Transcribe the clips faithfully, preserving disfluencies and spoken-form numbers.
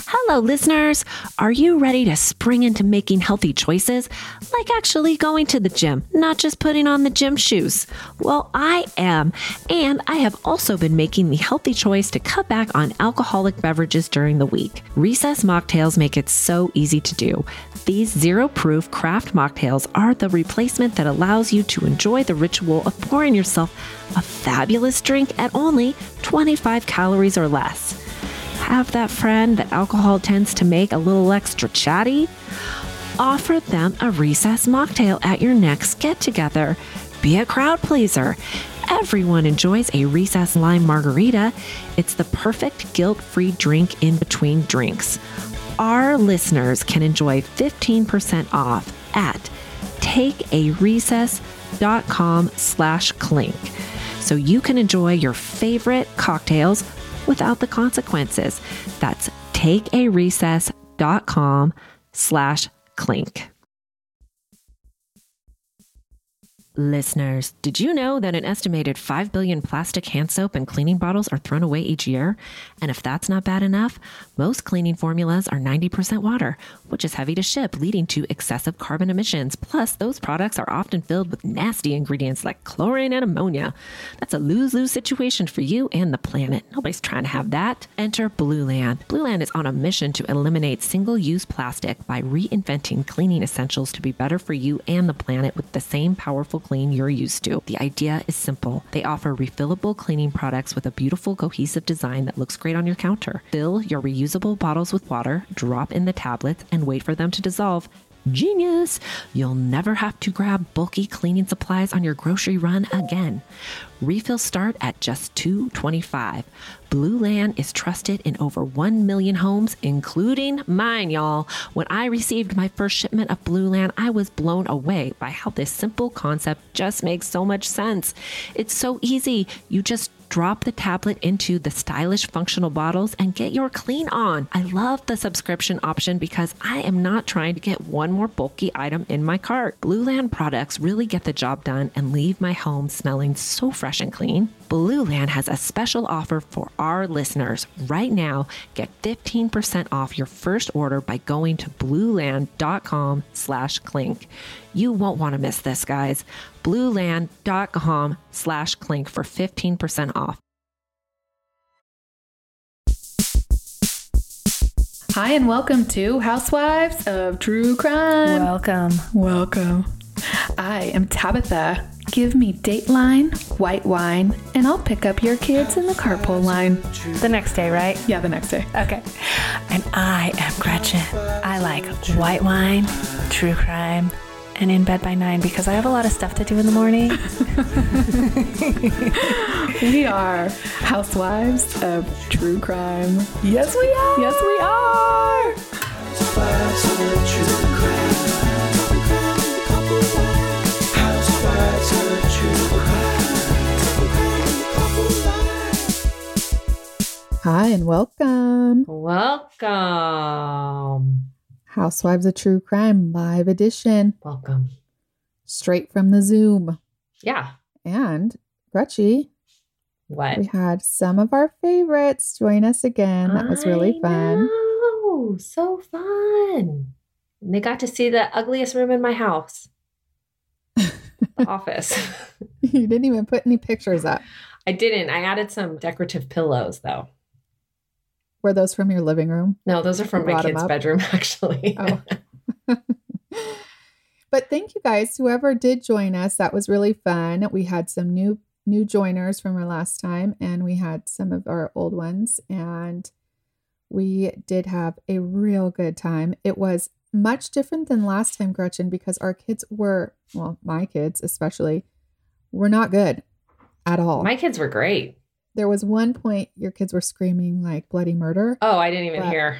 Hello, listeners. Are you ready to spring into making healthy choices? Like actually going to the gym, not just putting on the gym shoes? Well, I am. And I have also been making the healthy choice to cut back on alcoholic beverages during the week. Recess mocktails make it so easy to do. These zero-proof craft mocktails are the replacement that allows you to enjoy the ritual of pouring yourself a fabulous drink at only twenty-five calories or less. Have that friend that alcohol tends to make a little extra chatty? Offer them a recess mocktail at your next get-together. Be a crowd pleaser. Everyone enjoys a recess lime margarita. It's the perfect guilt-free drink in between drinks. Our listeners can enjoy fifteen percent off at takearecess.com slash clink. So you can enjoy your favorite cocktails without the consequences. That's takearecess.com slash clink. Listeners, did you know that an estimated five billion plastic hand soap and cleaning bottles are thrown away each year? And if that's not bad enough, most cleaning formulas are ninety percent water, which is heavy to ship, leading to excessive carbon emissions. Plus, those products are often filled with nasty ingredients like chlorine and ammonia. That's a lose-lose situation for you and the planet. Nobody's trying to have that. Enter Blueland. Blueland is on a mission to eliminate single-use plastic by reinventing cleaning essentials to be better for you and the planet with the same powerful clean you're used to. The idea is simple. They offer refillable cleaning products with a beautiful cohesive design that looks great on your counter. Fill your reusable bottles with water, drop in the tablets, and wait for them to dissolve. Genius! You'll never have to grab bulky cleaning supplies on your grocery run again. Refills start at just two dollars and twenty-five cents. Blueland is trusted in over one million homes, including mine, y'all. When I received my first shipment of Blueland, I was blown away by how this simple concept just makes so much sense. It's so easy. You just drop the tablet into the stylish functional bottles and get your clean on. I love the subscription option because I am not trying to get one more bulky item in my cart. Blueland products really get the job done and leave my home smelling so fresh and clean. Blueland has a special offer for our listeners. Right now, get fifteen percent off your first order by going to blueland.com slash clink. You won't want to miss this, guys. blueland.com slash clink for fifteen percent off. Hi, and welcome to Housewives of True Crime. Welcome. Welcome. I am Tabitha. Give me Dateline, white wine, and I'll pick up your kids in the carpool line. The next day, right? Yeah, the next day. Okay. And I am Gretchen. I like white wine, true crime, and in bed by nine because I have a lot of stuff to do in the morning. We are Housewives of True Crime. Yes, we are. Yes, we are. Housewives of True Crime. Housewives of True Crime. Hi, and welcome. Welcome. Housewives of True Crime live edition. Welcome. Straight from the Zoom. Yeah. And Gretchen, What? we had some of our favorites join us again. That was really I fun. know. So fun. And they got to see the ugliest room in my house. The office. You didn't even put any pictures up. I didn't. I added some decorative pillows, though. Were those from your living room? No, those are from You my brought 'em kid's up? bedroom, actually. Oh. But thank you guys, whoever did join us. That was really fun. We had some new new joiners from our last time, and we had some of our old ones, and we did have a real good time. It was much different than last time, Gretchen, because our kids were, well, my kids especially, were not good at all. My kids were great. There was one point your kids were screaming like bloody murder. Oh, I didn't even But- hear.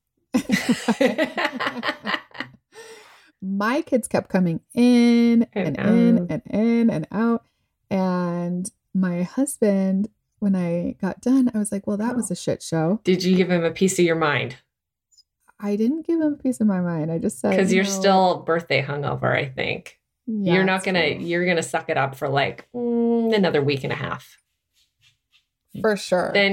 My kids kept coming in and, And in out. and in and out. And my husband, when I got done, I was like, well, that was a shit show. Did you give him a piece of your mind? I didn't give him a piece of my mind. I just said, Because you're no. still birthday hungover, I think. Yeah, you're not it's going to, true. you're going to suck it up for like mm, another week and a half. For sure. Then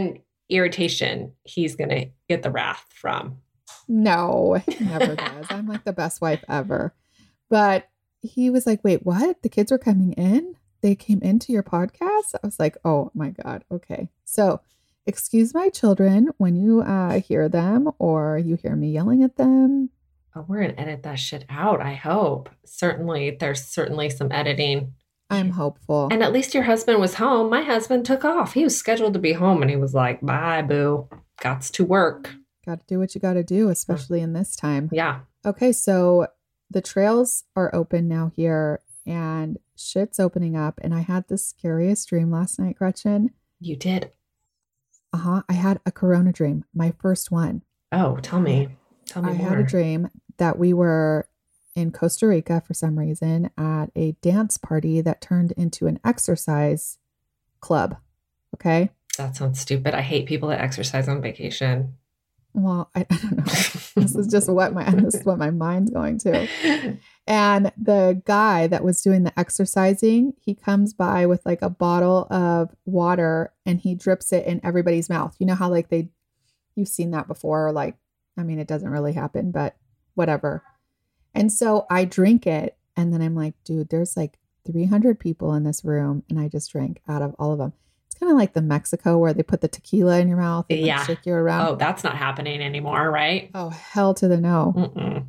irritation he's going to get the wrath from. No, he never does. I'm like the best wife ever. But he was like, wait, what? The kids were coming in? They came into your podcast? I was like, oh my God. Okay. So excuse my children when you uh, hear them or you hear me yelling at them. Oh, we're going to edit that shit out, I hope. Certainly, there's certainly some editing. I'm hopeful. And at least your husband was home. My husband took off. He was scheduled to be home and he was like, bye, boo. Gots to work. Got to do what you got to do, especially in this time. Yeah. Okay, so the trails are open now here and shit's opening up. And I had the scariest dream last night, Gretchen. You did? Uh-huh. I had a corona dream, my first one. Oh, tell me. Tell me I more. had a dream that we were in Costa Rica for some reason at a dance party that turned into an exercise club. Okay. That sounds stupid. I hate people that exercise on vacation. Well, I, I don't know. This is just what my this is what my mind's going to. And the guy that was doing the exercising, he comes by with like a bottle of water and he drips it in everybody's mouth. You know how like they, you've seen that before, or like, I mean, it doesn't really happen, but whatever. And so I drink it and then I'm like, dude, there's like three hundred people in this room and I just drank out of all of them. It's kind of like the Mexico where they put the tequila in your mouth and yeah. like shake you around. Oh, that's not happening anymore, right? Oh, hell to the no. Mm-mm.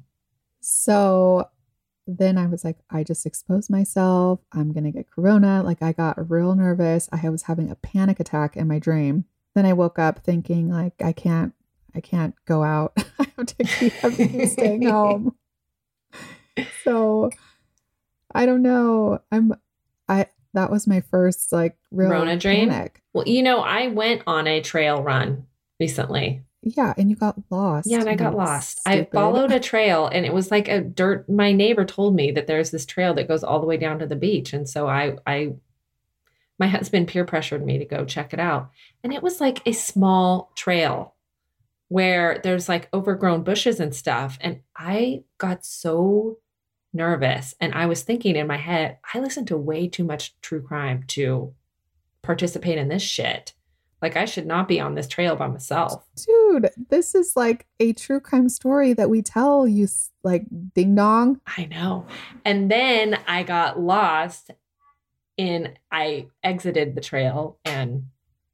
So then I was like, I just exposed myself. I'm going to get corona. Like I got real nervous. I was having a panic attack in my dream. Then I woke up thinking like, I can't, I can't go out. I have to keep, have to keep staying home. So I don't know. I'm, I, that was my first like real Rona dream. panic. Well, you know, I went on a trail run recently. Yeah. And you got lost. Yeah. And I got You lost. stupid. I followed a trail and it was like a dirt. My neighbor told me that there's this trail that goes all the way down to the beach. And so I, I, my husband peer pressured me to go check it out. And it was like a small trail where there's like overgrown bushes and stuff. And I got so nervous. And I was thinking in my head, I listen to way too much true crime to participate in this shit. Like I should not be on this trail by myself. Dude, this is like a true crime story that we tell you like ding dong. I know. And then I got lost in, I exited the trail and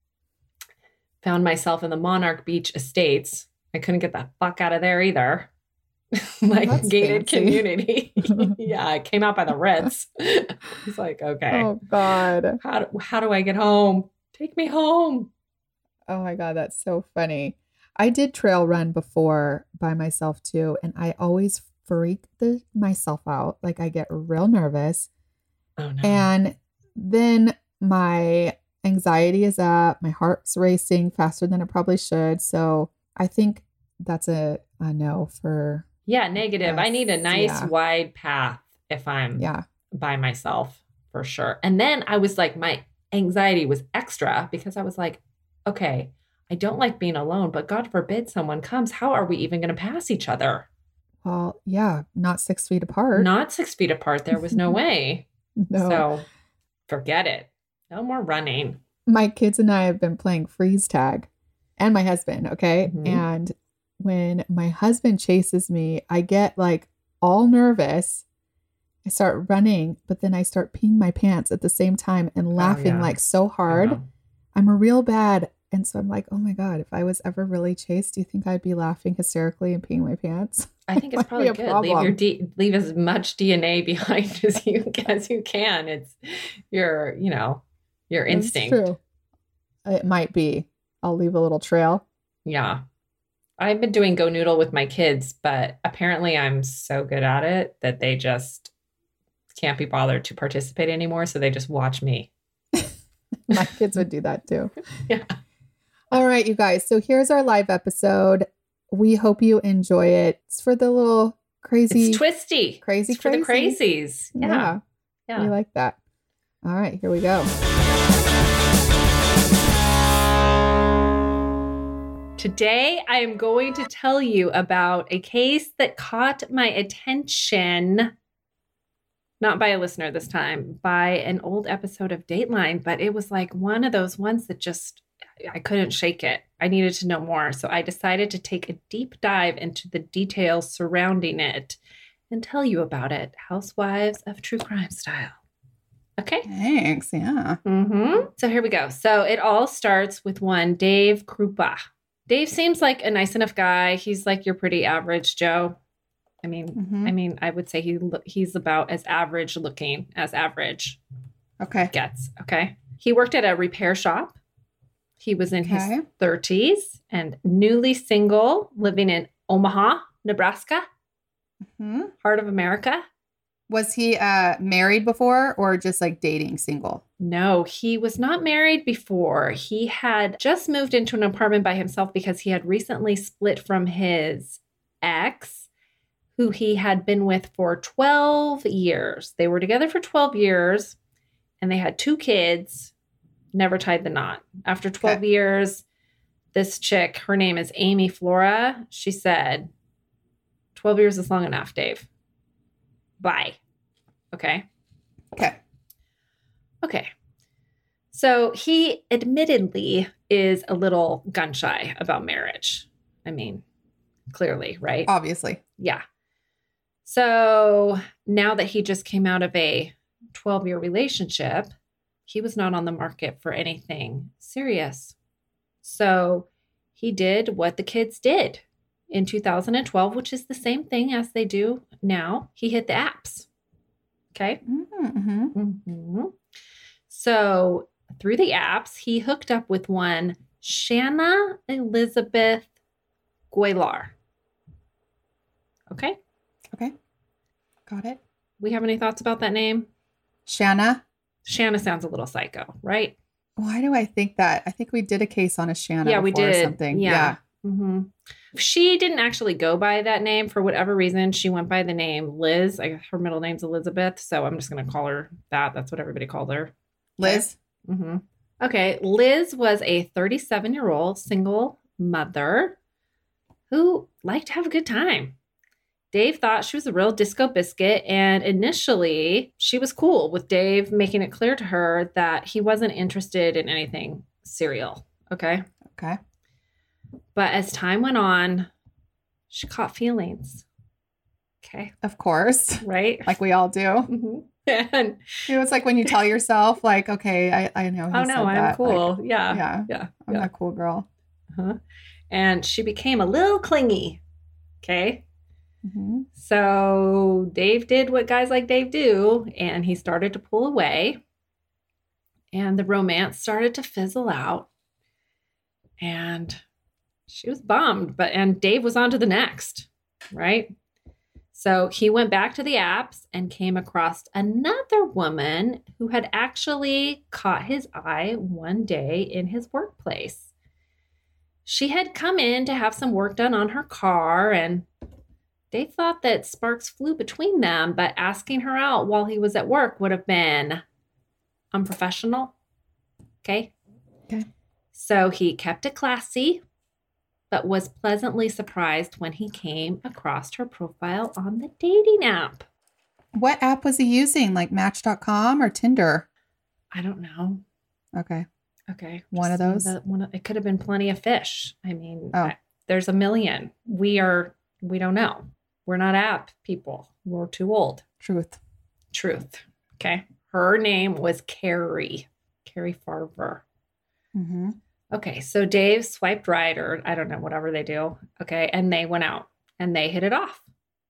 found myself in the Monarch Beach Estates. I couldn't get the fuck out of there either. Like That's gated fancy. community. Yeah, I came out by the Ritz. It's like, okay. Oh God. How do, how do I get home? Take me home. Oh my God, that's so funny. I did trail run before by myself too, and I always freak the myself out. Like I get real nervous. Oh no. And then my anxiety is up, my heart's racing faster than it probably should. So I think that's a, a no for Yeah, negative. I need a Yes, nice yeah. wide path if I'm yeah. by myself for sure. And then I was like, my anxiety was extra because I was like, okay, I don't like being alone, but God forbid someone comes. How are we even going to pass each other? Well, yeah, not six feet apart. Not six feet apart. There was no way. No. So forget it. No more running. My kids and I have been playing freeze tag and my husband. Okay. Mhm. And when my husband chases me, I get like all nervous. I start running, but then I start peeing my pants at the same time and laughing yeah. like so hard. Uh-huh. I'm a real bad. And so I'm like, oh my God, if I was ever really chased, do you think I'd be laughing hysterically and peeing my pants? I think it's Might probably be a good. Leave your problem. D- leave as much D N A behind as you as you can. It's your, you know, your That's instinct. true. It might be. I'll leave a little trail. Yeah. I've been doing Go Noodle with my kids, but apparently I'm so good at it that they just can't be bothered to participate anymore. So they just watch me. My kids would do that too. Yeah. All right, you guys. So here's our live episode. We hope you enjoy it. It's for the little crazy, It's twisty. crazy, It's for the crazy. crazies. Yeah. Yeah. Yeah. We like that. All right, here we go. Today, I am going to tell you about a case that caught my attention, not by a listener this time, by an old episode of Dateline, but it was like one of those ones that just I couldn't shake it. I needed to know more. So I decided to take a deep dive into the details surrounding it and tell you about it. Housewives of True Crime style. Okay. Thanks. Yeah. Mm-hmm. So here we go. So it all starts with one Dave Krupa. Dave seems like a nice enough guy. He's like your pretty average Joe. I mean, Mm-hmm. I mean, I would say he he's about as average looking as average Okay. gets. Okay. He worked at a repair shop. He was in Okay. his thirties and newly single, living in Omaha, Nebraska, hmm heart of America. Was he uh, married before or just like dating single? No, he was not married before. He had just moved into an apartment by himself because he had recently split from his ex, who he had been with for twelve years. They were together for twelve years and they had two kids, never tied the knot. After twelve Okay. years, this chick, her name is Amy Flora, she said, twelve years is long enough, Dave. Bye. Okay. Okay. Okay. So he admittedly is a little gun shy about marriage. I mean, clearly, right? Obviously. Yeah. So now that he just came out of a twelve year relationship, he was not on the market for anything serious. So he did what the kids did in two thousand twelve, which is the same thing as they do now. He hit the apps. Okay. Mm-hmm. hmm So through the apps, he hooked up with one Shanna Elizabeth Goylar. Okay. Okay. Got it. We have any thoughts about that name? Shanna. Shanna sounds a little psycho, right? Why do I think that? I think we did a case on a Shanna. Yeah, we before or did. something. Yeah. hmm She didn't actually go by that name for whatever reason. She went by the name Liz. I, her middle name's Elizabeth, so I'm just going to call her that. That's what everybody called her. Liz. hmm Okay, Liz was a thirty-seven year old single mother who liked to have a good time. Dave thought she was a real disco biscuit, and initially she was cool with Dave making it clear to her that he wasn't interested in anything serial. Okay. Okay. But as time went on, she caught feelings. Okay. Of course. Right. Like we all do. Mhm. And You know, it's like when you tell yourself, like, okay, I, I know. he oh said no, I'm that. cool. Like, yeah. yeah. Yeah. I'm yeah. that cool girl. Uh-huh. And she became a little clingy. Okay. Mm-hmm. So Dave did what guys like Dave do, and he started to pull away, and the romance started to fizzle out. And she was bummed, but and Dave was on to the next, right? So he went back to the apps and came across another woman who had actually caught his eye one day in his workplace. She had come in to have some work done on her car, and Dave thought that sparks flew between them, but asking her out while he was at work would have been unprofessional. Okay. Okay. So he kept it classy, but was pleasantly surprised when he came across her profile on the dating app. What app was he using? Like Match dot com or Tinder? I don't know. Okay. Okay. One of just those? the- one of, it could have been Plenty of Fish. I mean, Oh. I- there's a million. We are, we don't know. We're not app people. We're too old. Truth. Truth. Okay. Her name was Carrie. Carrie Farver. Mm-hmm. Okay. So Dave swiped right, or I don't know, whatever they do. Okay. And they went out and they hit it off.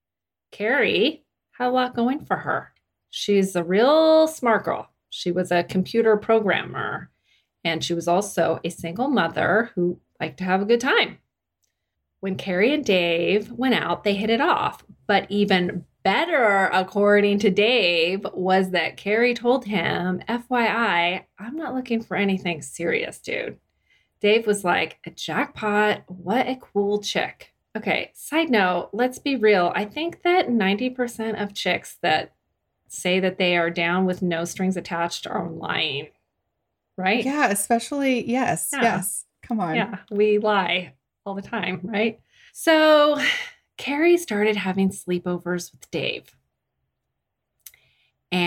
Carrie had a lot going for her. She's a real smart girl. She was a computer programmer, and she was also a single mother who liked to have a good time. When Carrie and Dave went out, they hit it off. But even better, according to Dave, was that Carrie told him, F Y I, I'm not looking for anything serious, dude. Dave was like, a jackpot. What a cool chick. Okay, side note, let's be real. I think that ninety percent of chicks that say that they are down with no strings attached are lying, right? Yeah, especially, yes, Yeah. yes. Come on. Yeah, we lie all the time, right? So Carrie started having sleepovers with Dave.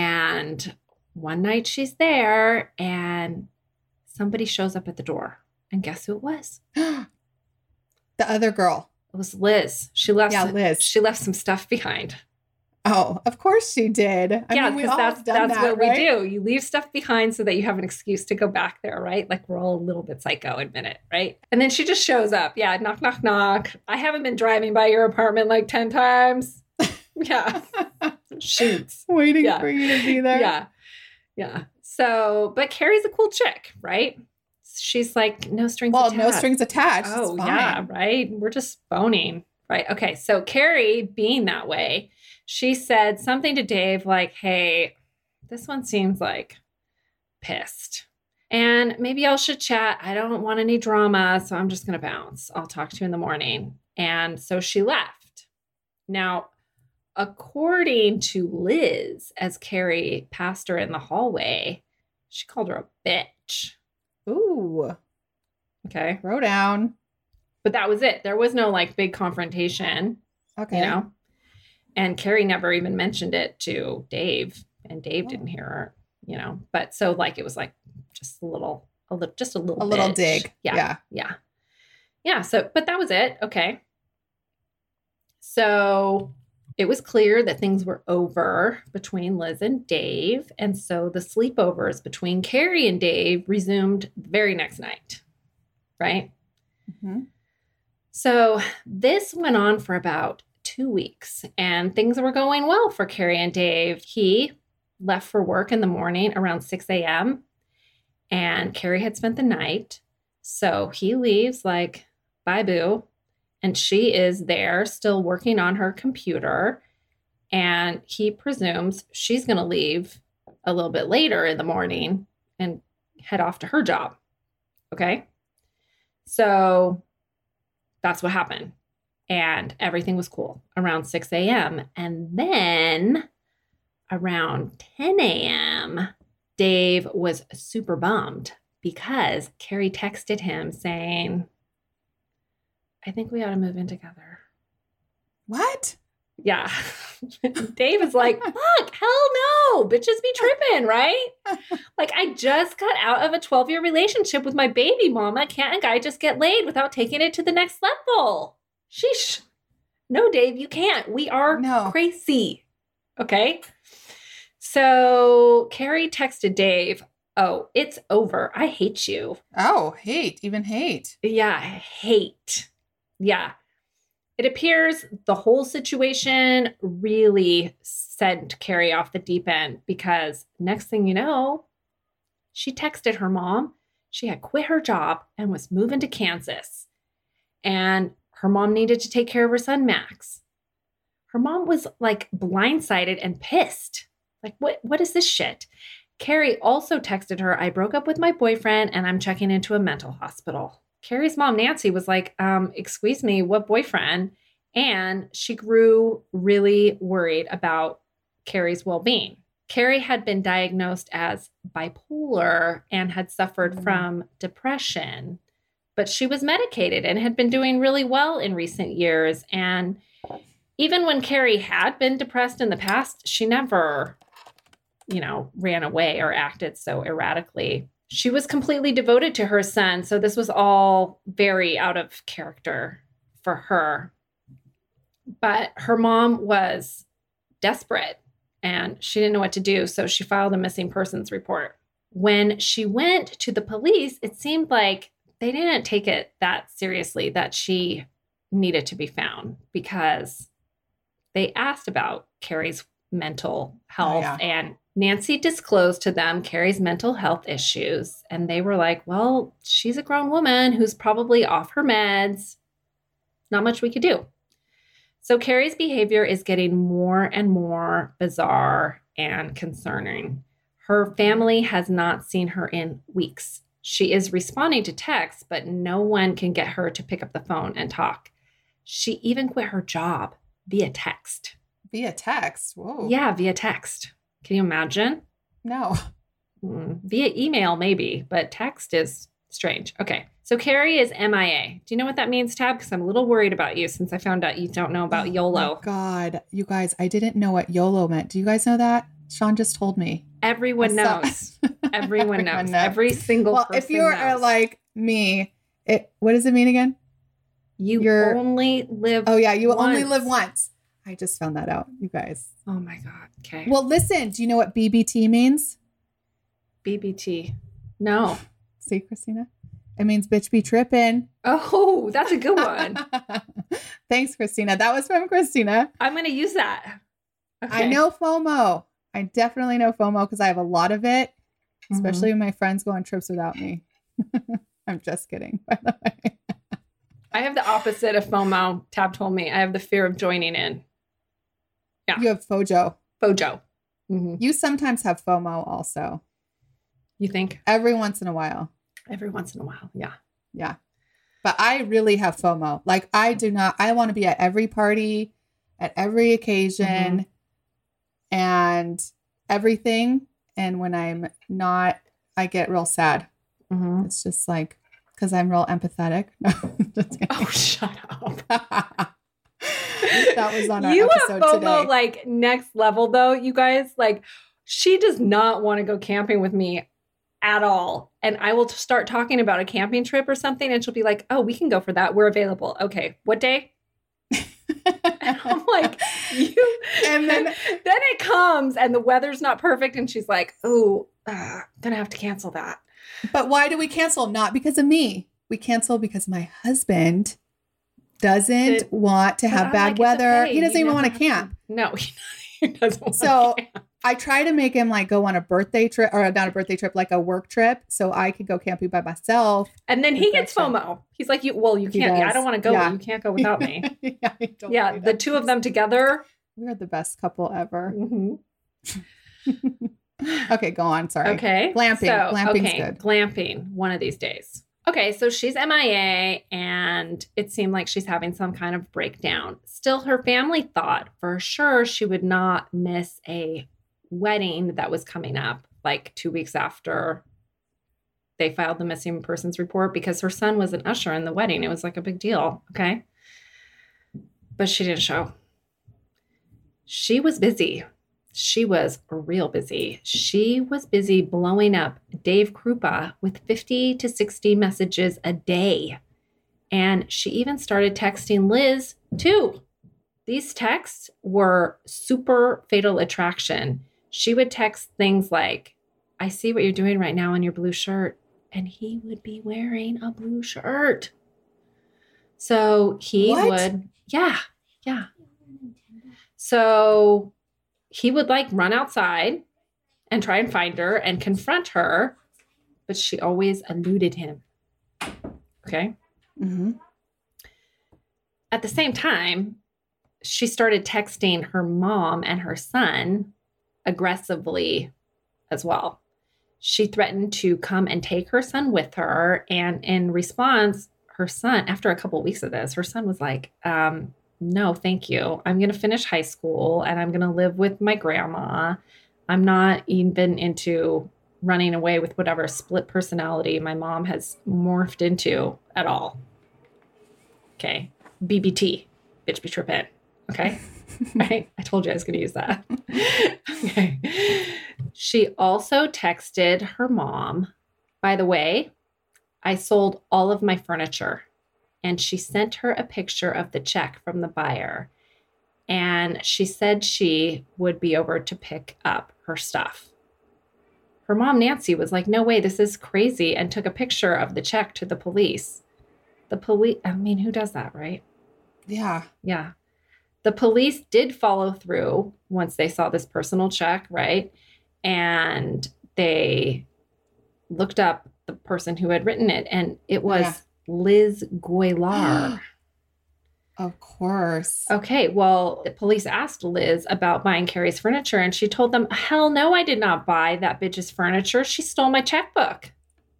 And one night she's there and somebody shows up at the door. And guess who it was? The other girl. It was Liz. She left. Yeah, some, Liz. She left some stuff behind. Oh, of course she did. I yeah, mean, we because all that's have done that's that, what right? we do. You leave stuff behind so that you have an excuse to go back there, right? Like we're all a little bit psycho, admit it, right? And then she just shows up. Yeah, knock, knock, knock. I haven't been driving by your apartment like ten times. Yeah, shoots. Waiting Yeah. for you to be there. Yeah, yeah. So, but Carrie's a cool chick, right? She's like no strings. Well, attached. no strings attached. Oh, It's fine. yeah, right. We're just boning, right? Okay, so Carrie, being that way, she said something to Dave like, "Hey, this one seems like pissed, and maybe y'all should chat. I don't want any drama, so I'm just gonna bounce. I'll talk to you in the morning." And so she left. Now, according to Liz, as Carrie passed her in the hallway, she called her a bitch. Ooh, Okay. throw down. But that was it. There was no like big confrontation, Okay. you know? And Carrie never even mentioned it to Dave, and Dave Oh. didn't hear her, you know? But so like it was like just a little, a little, just a little, A little bitch. dig. Yeah. Yeah. Yeah. Yeah. So, but that was it. Okay. So it was clear that things were over between Liz and Dave. And so the sleepovers between Carrie and Dave resumed the very next night. Right. Mhm. So this went on for about two weeks and things were going well for Carrie and Dave. He left for work in the morning around six a.m. and Carrie had spent the night. So he leaves like, bye boo. And she is there still working on her computer. And he presumes she's going to leave a little bit later in the morning and head off to her job. Okay. So that's what happened. And everything was cool around six a.m. And then around ten a.m., Dave was super bummed because Carrie texted him saying, "I think we ought to move in together." What? Yeah. Dave is like, fuck, hell no. Bitches be tripping, right? Like, I just got out of a twelve-year relationship with my baby mama. Can't a guy just get laid without taking it to the next level? Sheesh. No, Dave, you can't. We are No. crazy. Okay. So Carrie texted Dave, "Oh, it's over. I hate you." Oh, hate, even hate. Yeah, hate. Yeah. It appears the whole situation really sent Carrie off the deep end because next thing you know, she texted her mom. She had quit her job and was moving to Kansas. And her mom needed to take care of her son, Max. Her mom was like blindsided and pissed. Like, what, what is this shit? Carrie also texted her, "I broke up with my boyfriend and I'm checking into a mental hospital." Carrie's mom, Nancy, was like, um, excuse me, what boyfriend? And she grew really worried about Carrie's well-being. Carrie had been diagnosed as bipolar and had suffered Mm. from depression, but she was medicated and had been doing really well in recent years. And even when Carrie had been depressed in the past, she never, you know, ran away or acted so erratically. She was completely devoted to her son. So this was all very out of character for her. But her mom was desperate and she didn't know what to do. So she filed a missing persons report. When she went to the police, it seemed like they didn't take it that seriously that she needed to be found because they asked about Carrie's mental health. yeah. And Nancy disclosed to them Carrie's mental health issues. And they were like, well, she's a grown woman who's probably off her meds. Not much we could do. So Carrie's behavior is getting more and more bizarre and concerning. Her family has not seen her in weeks. She is responding to texts, but no one can get her to pick up the phone and talk. She even quit her job via text. Via text. Whoa. Yeah, via text. Can you imagine? No. Mm, via email, maybe, but text is strange. Okay. So Carrie is M I A. Do you know what that means, Tab? Because I'm a little worried about you since I found out you don't know about Oh YOLO. my God, you guys, I didn't know what YOLO meant. Do you guys know that? Sean just told me. Everyone I saw- knows. Everyone knows. Everyone knows. Every single Well, person if you are knows. like me It, what does it mean again? You You're- only live. Oh yeah, you only once. live once. I just found that out, you guys. Oh my God. Okay. Well, listen, do you know what B B T means? B B T. No. See, Christina? It means bitch be tripping. Oh, that's a good one. Thanks, Christina. That was from Christina. I'm going to use that. I Okay. know FOMO. I definitely know FOMO because I have a lot of it, especially when my friends go on trips without me. I'm just kidding, by the way. I have the opposite of FOMO. Tab told me I have the fear of joining in. Yeah. You have FOJO. Fojo. Mhm. You sometimes have FOMO also, You think? every once in a while. Every once in a while. Yeah. Yeah. But I really have FOMO. Like I do not, I want to be at every party, at every occasion and everything. And when I'm not, I get real sad. Mhm. It's just like, because I'm real empathetic. No, just kidding. Oh, shut up. That was on our you episode have FOMO today. like next level though, you guys. Like she does not want to go camping with me at all. And I will start talking about a camping trip or something and she'll be like, oh, we can go for that. We're available. Okay. What day? And I'm like, you. And then- then it comes and the weather's not perfect. And she's like, oh, uh, gonna have to cancel that. But why do we cancel? Not because of me. We cancel because my husband doesn't It- want to But have I'm bad like, it's weather. okay. He doesn't You even never want to have camp. No, he doesn't want So to camp. I try to make him like go on a birthday trip or not a birthday trip, like a work trip. So I could go camping by myself. And then he Gotcha. gets FOMO. He's like, "You well, you He can't. I does. don't want to go. Yeah. You can't go without me." yeah, I totally Yeah, the know. two of them together. We're the best couple ever. Mhm. Okay, go on. Sorry. Okay, Glamping. So, Glamping's okay, good. glamping. One of these days. Okay, so she's M I A, and it seemed like she's having some kind of breakdown. Still, her family thought for sure she would not miss a wedding that was coming up, like two weeks after they filed the missing persons report, because her son was an usher in the wedding. It was like a big deal. Okay. But she didn't show. She was busy. She was real busy. She was busy blowing up Dave Krupa with fifty to sixty messages a day. And she even started texting Liz too. These texts were super fatal attraction. She would text things like, I see what you're doing right now in your blue shirt. And he would be wearing a blue shirt. So he What? would, yeah, yeah. So he would like run outside and try and find her and confront her, but she always eluded him. Okay. Mm-hmm. At the same time, she started texting her mom and her son aggressively as well. She threatened to come and take her son with her. And in response, her son, after a couple of weeks of this, her son was like, um, no, thank you. I'm going to finish high school and I'm going to live with my grandma. I'm not even into running away with whatever split personality my mom has morphed into at all. Okay. B B T, bitch be trippin'. Okay. Right. I told you I was going to use that. Okay. She also texted her mom, by the way, I sold all of my furniture. And she sent her a picture of the check from the buyer. And she said she would be over to pick up her stuff. Her mom, Nancy, was like, no way, this is crazy, and took a picture of the check to the police. The police, I mean, who does that, right? Yeah. Yeah. The police did follow through once they saw this personal check, right? And they looked up the person who had written it, and it was Yeah. Liz Goylar. Of course. Okay, well, the police asked Liz about buying Carrie's furniture, and she told them, hell no, I did not buy that bitch's furniture. She stole my checkbook.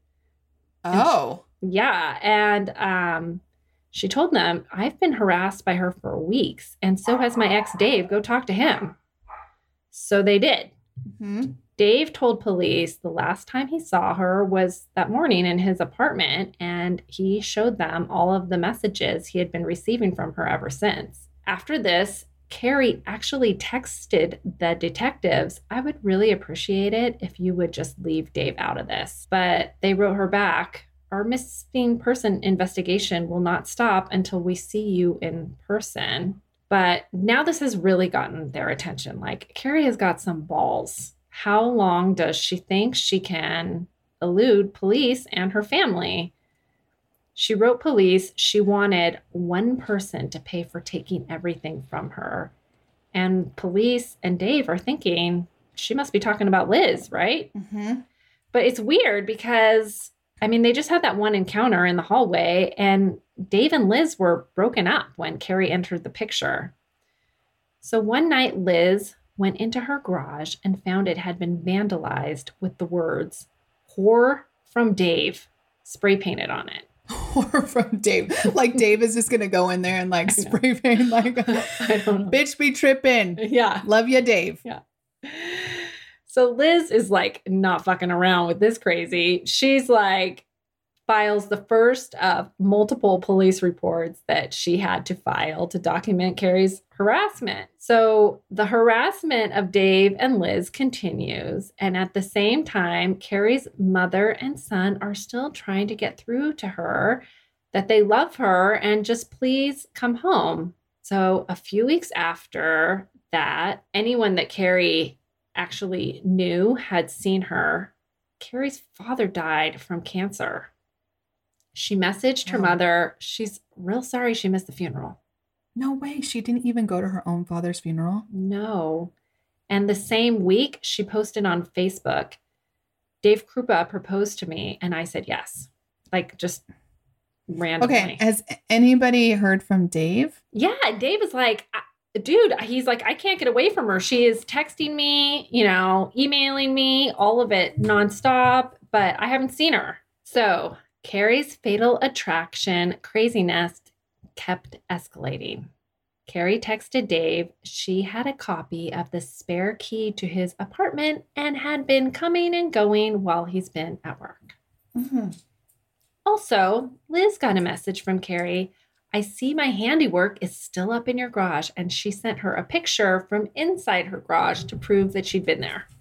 Oh. Yeah, and um, she told them, I've been harassed by her for weeks, and so has my ex, Dave. Go talk to him. So they did. Mm-hmm. Dave told police the last time he saw her was that morning in his apartment, and he showed them all of the messages he had been receiving from her ever since. After this, Carrie actually texted the detectives, I would really appreciate it if you would just leave Dave out of this. But they wrote her back, our missing person investigation will not stop until we see you in person. But now this has really gotten their attention. Like, Carrie has got some balls. How long does she think she can elude police and her family? She wrote police she wanted one person to pay for taking everything from her. And police and Dave are thinking she must be talking about Liz, right? Mm-hmm. But it's weird because, I mean, they just had that one encounter in the hallway, and Dave and Liz were broken up when Carrie entered the picture. So one night, Liz went into her garage and found it had been vandalized with the words, "Whore from Dave," spray painted on it. Or from Dave. Like, Dave is just going to go in there and like spray paint, like, I don't know. bitch be tripping. Yeah. Love you, Dave. Yeah. So Liz is like not fucking around with this crazy. She's like, files the first of multiple police reports that she had to file to document Carrie's harassment. So the harassment of Dave and Liz continues. And at the same time, Carrie's mother and son are still trying to get through to her that they love her and just please come home. So a few weeks after that, anyone that Carrie actually knew had seen her, Carrie's father died from cancer. She messaged her Oh. mother. She's real sorry she missed the funeral. No way. She didn't even go to her own father's funeral. No. And the same week, she posted on Facebook, "Dave Krupa proposed to me," and I said yes. Like, just randomly. Okay. Has anybody heard from Dave? Yeah, Dave is like, I- dude, he's like, I can't get away from her. She is texting me, you know, emailing me, all of it nonstop, but I haven't seen her. So Carrie's fatal attraction craziness kept escalating. Carrie texted Dave she had a copy of the spare key to his apartment and had been coming and going while he's been at work. Mm-hmm. Also, Liz got a message from Carrie. "I see my handiwork is still up in your garage," and she sent her a picture from inside her garage to prove that she'd been there.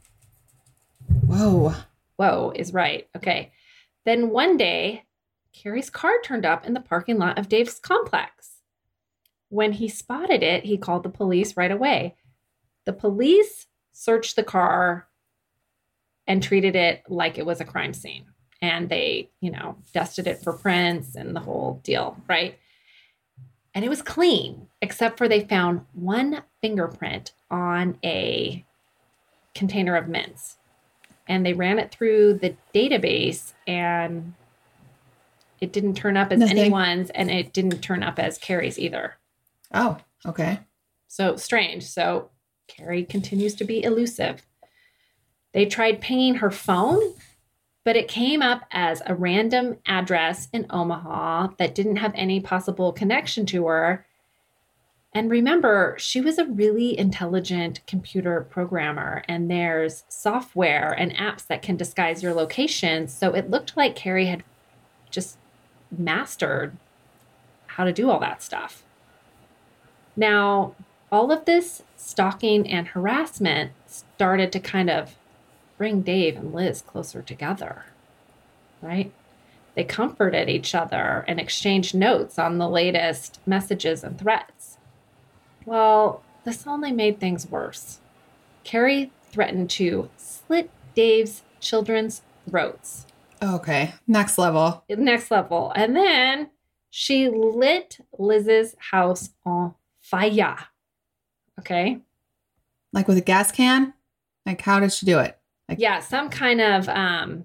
Whoa. Whoa is right. Okay. Then one day, Carrie's car turned up in the parking lot of Dave's complex. When he spotted it, he called the police right away. The police searched the car and treated it like it was a crime scene. And they, you know, dusted it for prints and the whole deal, right? And it was clean, except for they found one fingerprint on a container of mints. And they ran it through the database, and it didn't turn up as Nothing. anyone's, and it didn't turn up as Carrie's either. Oh, okay. So strange. So Carrie continues to be elusive. They tried pinging her phone, but it came up as a random address in Omaha that didn't have any possible connection to her. And remember, she was a really intelligent computer programmer, and there's software and apps that can disguise your location. So it looked like Carrie had just mastered how to do all that stuff. Now, all of this stalking and harassment started to kind of bring Dave and Liz closer together, right? They comforted each other and exchanged notes on the latest messages and threats. Well, this only made things worse. Carrie threatened to slit Dave's children's throats. Okay. Next level. Next level. And then she lit Liz's house on fire. Okay. Like with a gas can? Like, how did she do it? Like, Yeah, some kind of um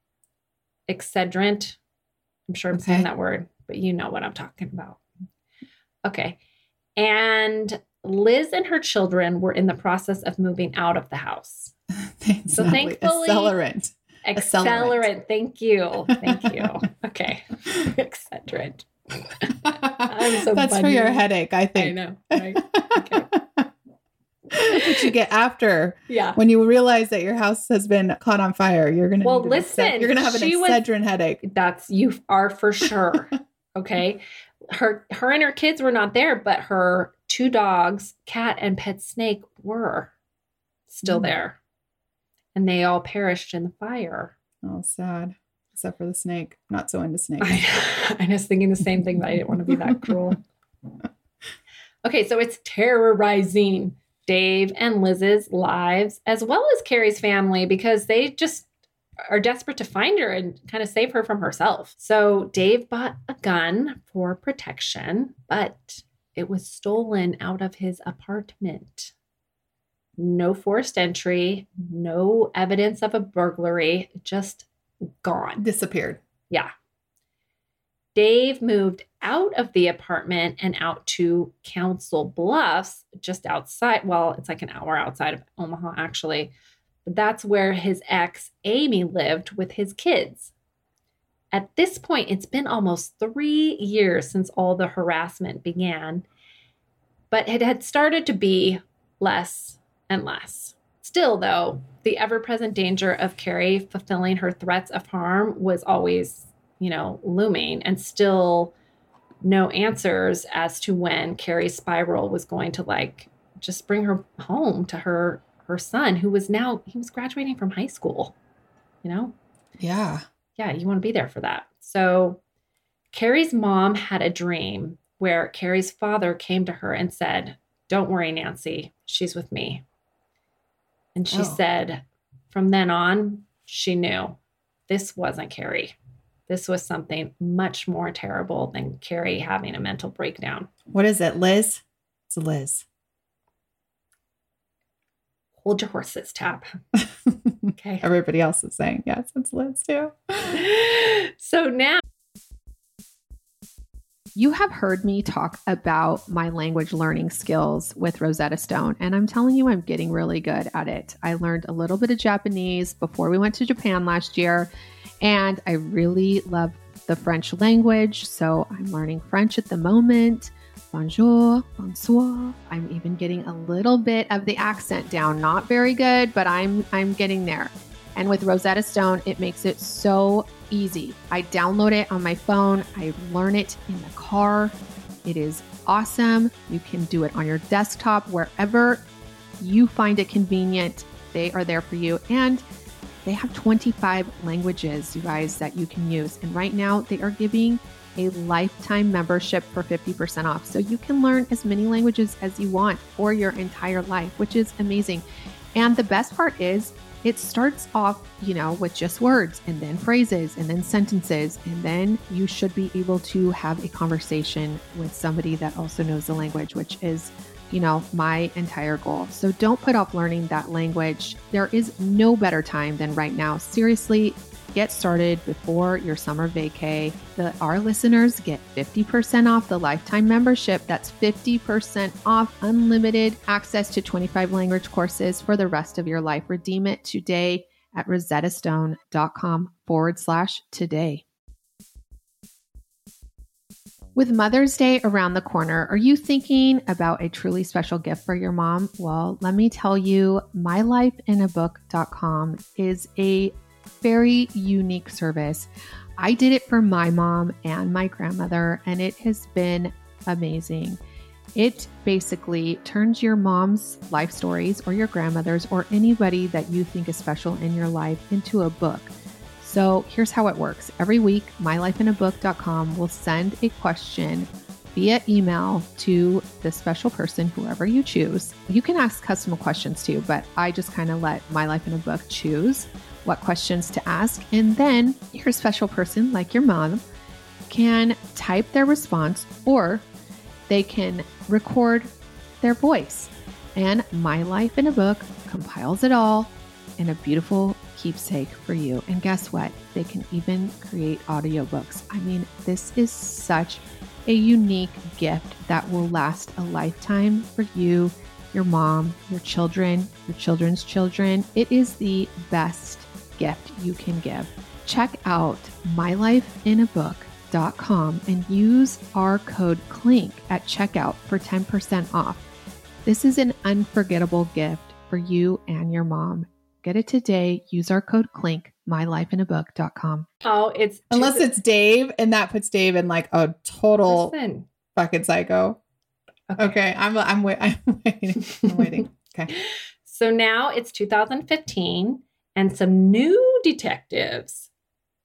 excedrent. I'm sure I'm Okay. saying that word, but you know what I'm talking about. Okay. And Liz and her children were in the process of moving out of the house. Thanks, So Natalie. thankfully- Accelerant. Accelerant. Thank you. Thank you. Okay. Excedrent. I'm so That's for your funny. headache, I I think. know. Right? Okay. What you get after Yeah. when you realize that your house has been caught on fire. You're gonna Well, need an Exced- listen, You're gonna have an she was- Excedrin headache. That's you are for sure. Okay. Her her and her kids were not there, but her two dogs, cat and pet snake, were still Mm. there. And they all perished in the fire. Oh, sad. Except for the snake. Not so into snakes. I, I was thinking the same thing, but I didn't want to be that cruel. Okay, so it's terrorizing Dave and Liz's lives, as well as Carrie's family, because they just are desperate to find her and kind of save her from herself. So Dave bought a gun for protection, but it was stolen out of his apartment. No forced entry, no evidence of a burglary, just gone. Disappeared. Yeah. Dave moved out of the apartment and out to Council Bluffs, just outside. Well, it's like an hour outside of Omaha, actually. But that's where his ex, Amy, lived with his kids. At this point, it's been almost three years since all the harassment began, but it had started to be less and less. Still, though, the ever-present danger of Carrie fulfilling her threats of harm was always, you know, looming, and still no answers as to when Carrie's spiral was going to, like, just bring her home to her her son, who was now, he was graduating from high school, you know? Yeah. Yeah, you want to be there for that. So Carrie's mom had a dream where Carrie's father came to her and said, "Don't worry, Nancy, she's with me." And she Oh. said, from then on, she knew this wasn't Carrie. This was something much more terrible than Carrie having a mental breakdown. What is it, Liz? It's Liz. Hold your horses, Tab. Okay. Everybody else is saying, yes, it's Liz too. So now, You have heard me talk about my language learning skills with Rosetta Stone, and I'm telling you, I'm getting really good at it. I learned a little bit of Japanese before we went to Japan last year, and I really love the French language. So I'm learning French at the moment. Bonjour, bonsoir. I'm even getting a little bit of the accent down. Not very good, but I'm I'm getting there. And with Rosetta Stone, it makes it so easy. I download it on my phone. I learn it in the car. It is awesome. You can do it on your desktop, wherever you find it convenient. They are there for you. And they have twenty-five languages, you guys, that you can use. And right now they are giving a lifetime membership for fifty percent off. So you can learn as many languages as you want for your entire life, which is amazing. And the best part is, it starts off, you know, with just words and then phrases and then sentences. And then you should be able to have a conversation with somebody that also knows the language, which is, you know, my entire goal. So don't put off learning that language. There is no better time than right now. Seriously, get started before your summer vacay. The, our listeners get fifty percent off the lifetime membership. That's fifty percent off unlimited access to twenty-five language courses for the rest of your life. Redeem it today at rosettastone.com forward slash today. With Mother's Day around the corner, are you thinking about a truly special gift for your mom? Well, let me tell you, my life in a book dot com is a very unique service. I did it for my mom and my grandmother, and it has been amazing. It basically turns your mom's life stories or your grandmother's or anybody that you think is special in your life into a book. So here's how it works. Every week, my life in a book dot com will send a question via email to the special person, whoever you choose. You can ask custom questions too, but I just kind of let My Life in a Book choose what questions to ask. And then your special person, like your mom, can type their response, or they can record their voice. And My Life in a Book compiles it all in a beautiful keepsake for you. And guess what? They can even create audiobooks. I mean, this is such a unique gift that will last a lifetime for you, your mom, your children, your children's children. It is the best gift you can give. Check out my life in a book dot com and use our code CLINK at checkout for ten percent off. This is an unforgettable gift for you and your mom. Get it today. Use our code CLINK, my life in a book dot com. oh, it's Unless it's Dave, and that puts Dave in like a total Listen. fucking psycho. Okay. Okay, I'm I'm, wait, I'm waiting. I'm waiting. Okay. So now it's two thousand fifteen, and some new detectives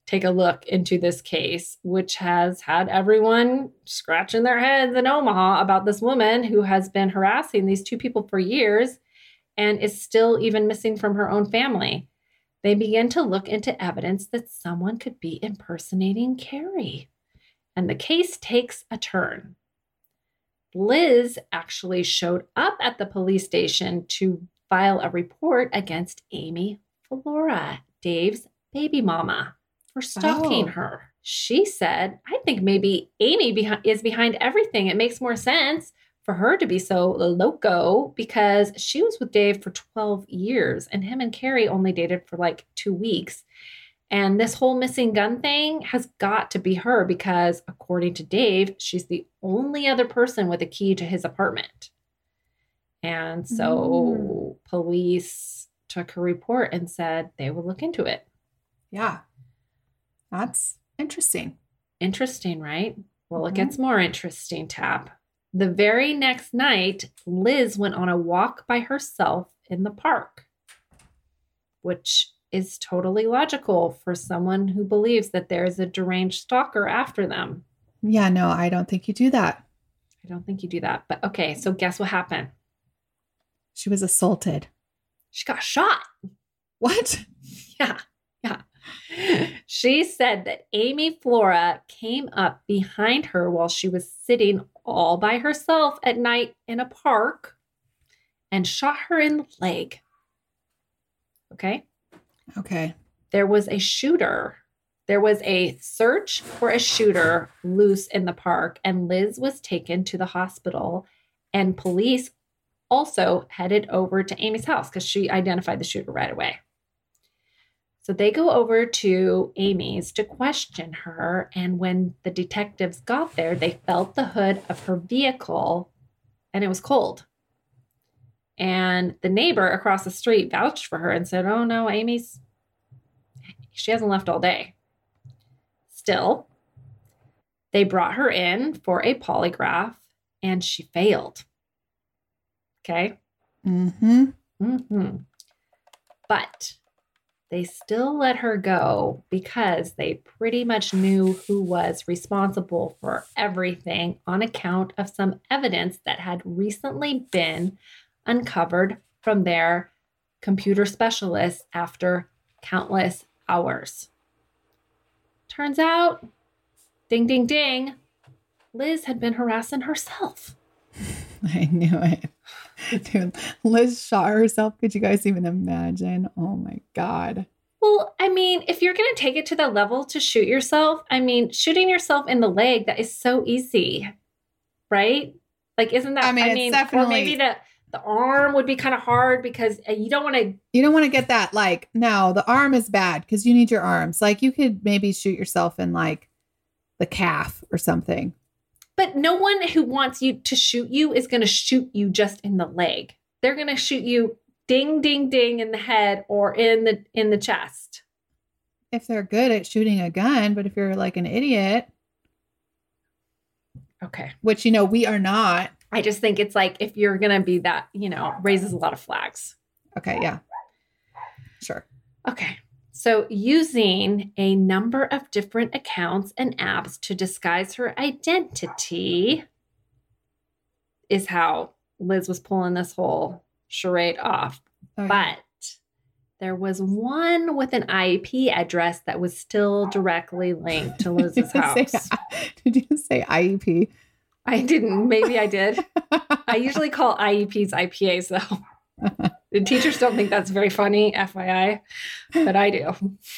take a look into this case, which has had everyone scratching their heads in Omaha about this woman who has been harassing these two people for years and is still even missing from her own family. They begin to look into evidence that someone could be impersonating Carrie. And the case takes a turn. Liz actually showed up at the police station to file a report against Amy Flora, Dave's baby mama, for stalking Oh. her. She said, I think maybe Amy behi- is behind everything. It makes more sense for her to be so loco because she was with Dave for twelve years and him and Carrie only dated for like two weeks. And this whole missing gun thing has got to be her because according to Dave, she's the only other person with a key to his apartment. And so Mm. police took her report and said they will look into it. Yeah. That's interesting. Interesting, right? Well, it Mhm. gets more interesting, Tap. The very next night, Liz went on a walk by herself in the park, which is totally logical for someone who believes that there is a deranged stalker after them. Yeah, no, I don't think you do that. I don't think you do that. But okay, so guess what happened? She was assaulted. She got shot. What? Yeah, yeah. She said that Amy Flora came up behind her while she was sitting all by herself at night in a park and shot her in the leg. Okay. Okay. There was a shooter. There was a search for a shooter loose in the park, and Liz was taken to the hospital, and police also headed over to Amy's house because she identified the shooter right away. So they go over to Amy's to question her, and when the detectives got there, they felt the hood of her vehicle, and it was cold. And the neighbor across the street vouched for her and said, oh no, Amy's, she hasn't left all day. Still, they brought her in for a polygraph and she failed. Okay. Mm-hmm. Mm-hmm. But they still let her go because they pretty much knew who was responsible for everything on account of some evidence that had recently been uncovered from their computer specialists after countless hours. Turns out, ding, ding, ding, Liz had been harassing herself. I knew it. Dude, Liz shot herself. Could you guys even imagine? Oh my God. Well, I mean, if you're going to take it to the level to shoot yourself, I mean, shooting yourself in the leg, that is so easy, right? Like, isn't that, I mean, I it's mean, definitely- or maybe the, the arm would be kind of hard because you don't want to. You don't want to get that. Like, no, the arm is bad because you need your arms. Like, you could maybe shoot yourself in like the calf or something. But no one who wants you to shoot you is going to shoot you just in the leg. They're going to shoot you ding, ding, ding in the head or in the in the chest. If they're good at shooting a gun, but if you're like an idiot, Okay. which, you know, we are not. I just think it's like if you're going to be that, you know, raises a lot of flags. Okay. Yeah. Sure. Okay. So using a number of different accounts and apps to disguise her identity is how Liz was pulling this whole charade off. Okay. But there was one with an I P address that was still directly linked to Liz's Did you house. say- Did you say I E P? I didn't. Maybe I did. I usually call I E Ps I P As though. The teachers don't think that's very funny, F Y I, but I do.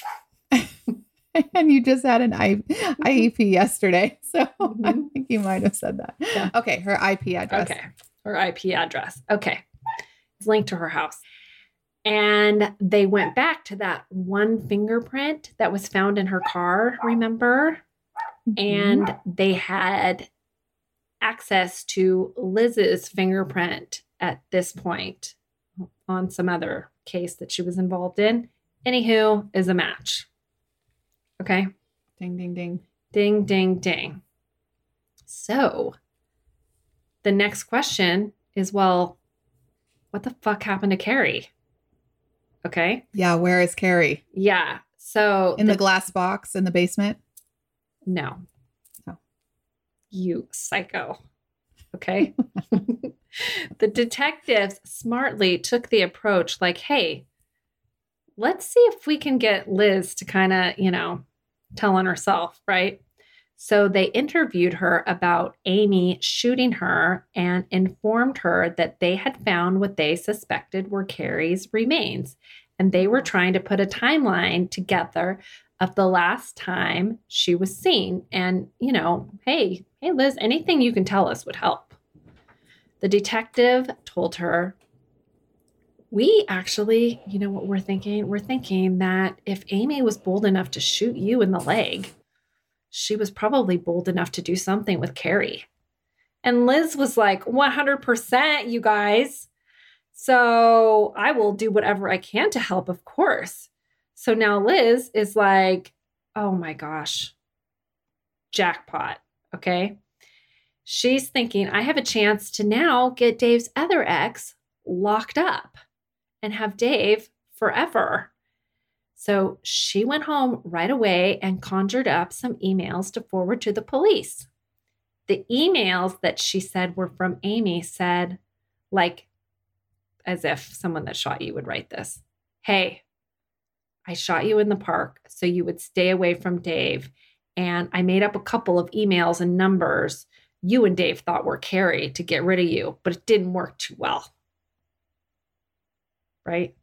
And you just had an I- I E P yesterday. So I Mhm. think you might have said that. Yeah. Okay. Her I P address. Okay. Her I P address. Okay. It's linked to her house. And they went back to that one fingerprint that was found in her car, remember? Mhm. And they had access to Liz's fingerprint at this point on some other case that she was involved in. Anywho, is a match. Okay. Ding, ding, ding. Ding, ding, ding. So the next question is, well, what the fuck happened to Carrie? Okay. Yeah. Where is Carrie? Yeah. So In the, the glass box in the basement? No. Oh. You psycho. Okay. The detectives smartly took the approach like, hey, let's see if we can get Liz to kind of, you know, tell on herself, right? So they interviewed her about Amy shooting her and informed her that they had found what they suspected were Carrie's remains. And they were trying to put a timeline together of the last time she was seen. And, you know, hey, hey, Liz, anything you can tell us would help. The detective told her, we actually, you know what we're thinking? We're thinking that if Amy was bold enough to shoot you in the leg, she was probably bold enough to do something with Carrie. And Liz was like, one hundred percent, you guys. So I will do whatever I can to help, of course. So now Liz is like, oh my gosh, jackpot. Okay. She's thinking, I have a chance to now get Dave's other ex locked up and have Dave forever. So she went home right away and conjured up some emails to forward to the police. The emails that she said were from Amy said, like, as if someone that shot you would write this. Hey, I shot you in the park so you would stay away from Dave. And I made up a couple of emails and numbers you and Dave thought were Carrie to get rid of you, but it didn't work too well. Right?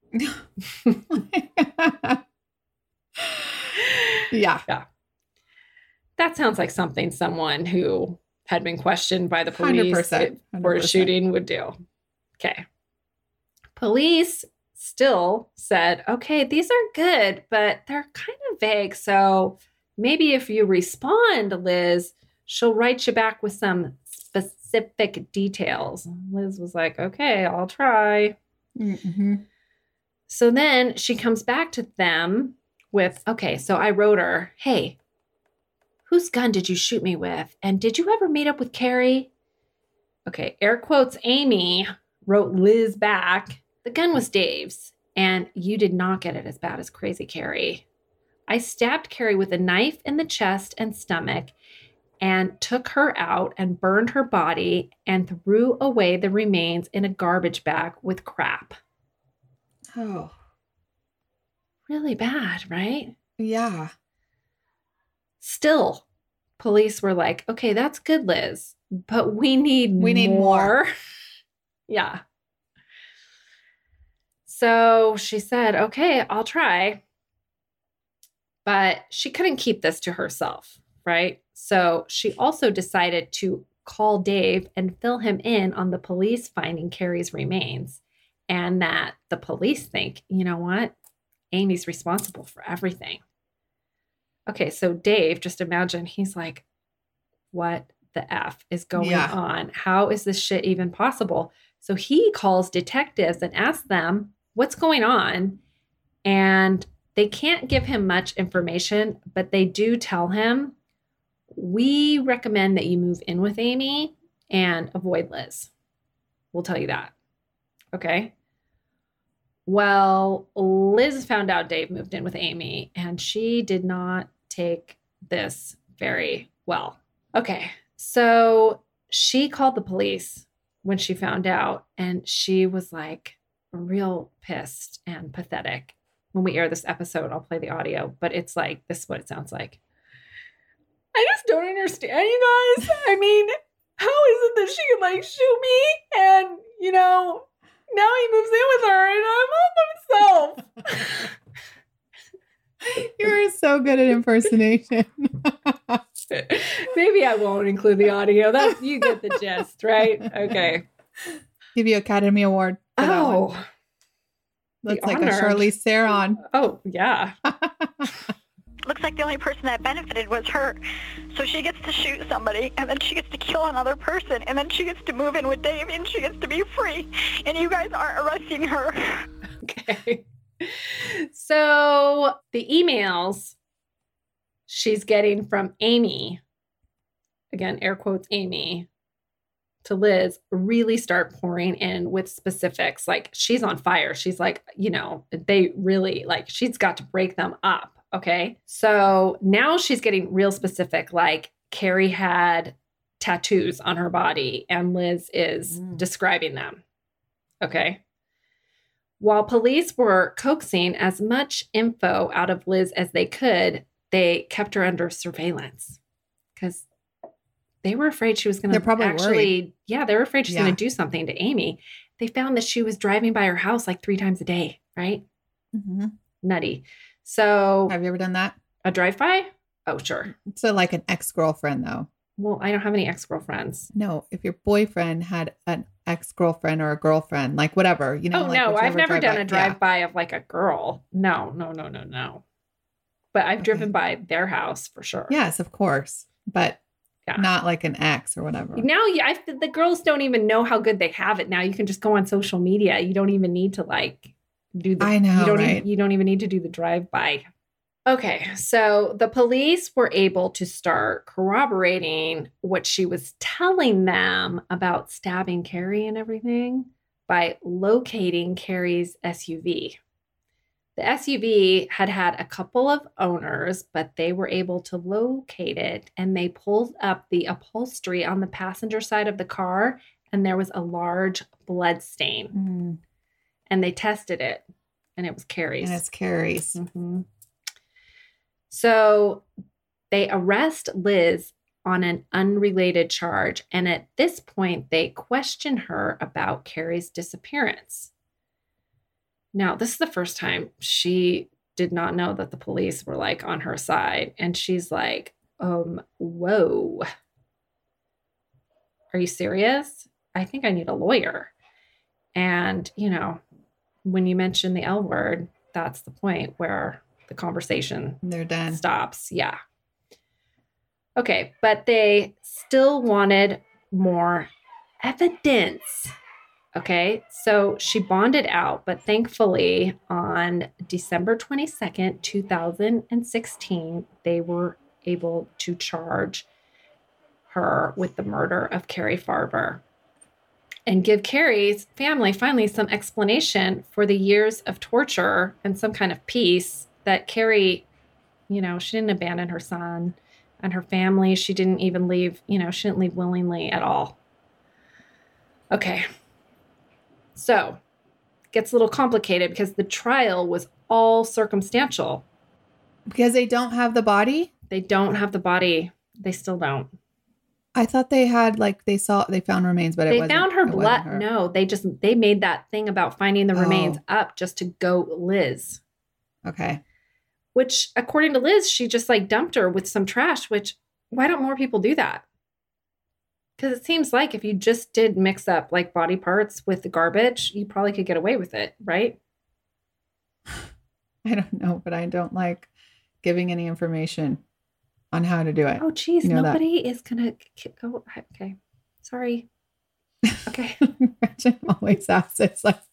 Yeah. Yeah. That sounds like something someone who had been questioned by the police one hundred percent, for a shooting would do. Okay. Police still said, okay, these are good, but they're kind of vague. So maybe if you respond, Liz, she'll write you back with some specific details. Liz was like, okay, I'll try. Mm-hmm. So then she comes back to them with, okay, so I wrote her, hey, whose gun did you shoot me with? And did you ever meet up with Carrie? Okay, air quotes, Amy wrote Liz back, the gun was Dave's, and you did not get it as bad as Crazy Carrie. I stabbed Carrie with a knife in the chest and stomach and took her out and burned her body and threw away the remains in a garbage bag with crap. Oh. Really bad, right? Yeah. Still, police were like, okay, that's good, Liz, but we need we need more. more. Yeah. So she said, okay, I'll try. But she couldn't keep this to herself, right? So she also decided to call Dave and fill him in on the police finding Carrie's remains, and that the police think, you know what? Amy's responsible for everything. Okay, so Dave, just imagine, he's like, what the F is going Yeah. on? How is this shit even possible? So he calls detectives and asks them what's going on. And they can't give him much information, but they do tell him, we recommend that you move in with Amy and avoid Liz. We'll tell you that. Okay. Well, Liz found out Dave moved in with Amy, and she did not take this very well. Okay. So she called the police when she found out, and she was like real pissed and pathetic. When we air this episode, I'll play the audio, but it's like, this is what it sounds like. I just don't understand, you guys. I mean, how is it that she can like shoot me and, you know, now he moves in with her and I'm all by myself. You are so good at impersonation. Maybe I won't include the audio. That's, you get the gist, right? Okay. Give you Academy Award for that one. Oh, That's the like honor. a Charlize Theron. Oh, yeah. Looks like the only person that benefited was her. So she gets to shoot somebody, and then she gets to kill another person, and then she gets to move in with Dave, and she gets to be free. And you guys aren't arresting her. Okay. So the emails she's getting from Amy, again, air quotes Amy, to Liz really start pouring in with specifics. Like, she's on fire. She's like, you know, they really, like, she's got to break them up. Okay. So now she's getting real specific. Like, Carrie had tattoos on her body and Liz is mm. describing them. Okay. While police were coaxing as much info out of Liz as they could, they kept her under surveillance because they were afraid she was going to probably actually, worried. yeah, they were afraid she's Yeah. going to do something to Amy. They found that she was driving by her house like three times a day, right? Mm-hmm. Nutty. So Have you ever done that? a drive-by? Oh, sure. So like an ex-girlfriend though. Well, I don't have any ex-girlfriends. No, if your boyfriend had an ex-girlfriend or a girlfriend, like whatever, you know. Oh, like no, I've whichever never done a drive-by. drive-by of like a girl. No, no, no, no, no. But I've Okay. driven by their house for sure. Yeah. Yes, of course. But Yeah. not like an ex or whatever. Now, yeah, I, the girls don't even know how good they have it now. You can just go on social media. You don't even need to like do the. I know, You don't. right? Even, you don't even need to do the drive-by. Okay, so the police were able to start corroborating what she was telling them about stabbing Carrie and everything by locating Carrie's S U V. The S U V had had a couple of owners, but they were able to locate it and they pulled up the upholstery on the passenger side of the car and there was a large blood stain Mm. and they tested it and it was Carrie's. And it's Carrie's. Mm-hmm. So they arrest Liz on an unrelated charge. And at this point, they question her about Carrie's disappearance. Now, this is the first time she did not know that the police were like on her side. And she's like, um, whoa. Are you serious? I think I need a lawyer. And, you know, when you mention the L word, that's the point where the conversation They're done. stops. Yeah. Okay. But they still wanted more evidence. Okay. So she bonded out, but thankfully on December twenty-second, two thousand sixteen, they were able to charge her with the murder of Carrie Farber and give Carrie's family finally some explanation for the years of torture and some kind of peace that Carrie, you know, she didn't abandon her son and her family. She didn't even leave, you know, she didn't leave willingly at all. Okay. So it gets a little complicated because the trial was all circumstantial. Because they don't have the body? They don't have the body. They still don't. I thought they had, like, they saw, they found remains, but it They wasn't. found her it wasn't blood. her. No, they just, they made that thing about finding the remains Oh. up just to go Liz. Okay. Which, according to Liz, she just like dumped her with some trash, which why don't more people do that? Because it seems like if you just did mix up like body parts with the garbage, you probably could get away with it, right? I don't know, but I don't like giving any information on how to do it. Oh, geez, You know that. nobody is going to go. Okay. Sorry. Okay. Gretchen always asks it's like